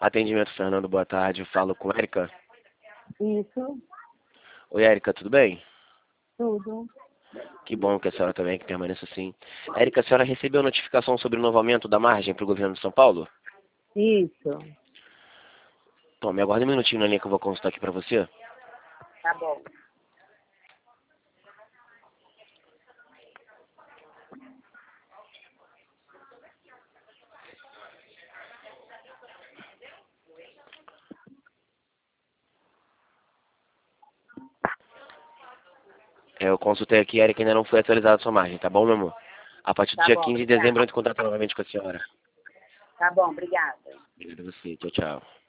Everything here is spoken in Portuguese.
Atendimento Fernando, boa tarde. Falo com Érica. Isso, Oi, Érica, tudo bem? tudo. Que bom que a senhora também que permaneça assim. Érica, a senhora recebeu notificação sobre o novo aumento da margem para o governo de São Paulo? Isso, Tome, aguarda um minutinho na linha que eu vou consultar aqui para você. tá bom. Eu consultei aqui, Érica, ainda não foi atualizada a sua margem, tá bom, meu amor? A partir do Tá dia bom, 15 de obrigada. dezembro eu entro em contato novamente com a senhora. Tá bom, obrigada. Obrigado a você. Tchau, tchau.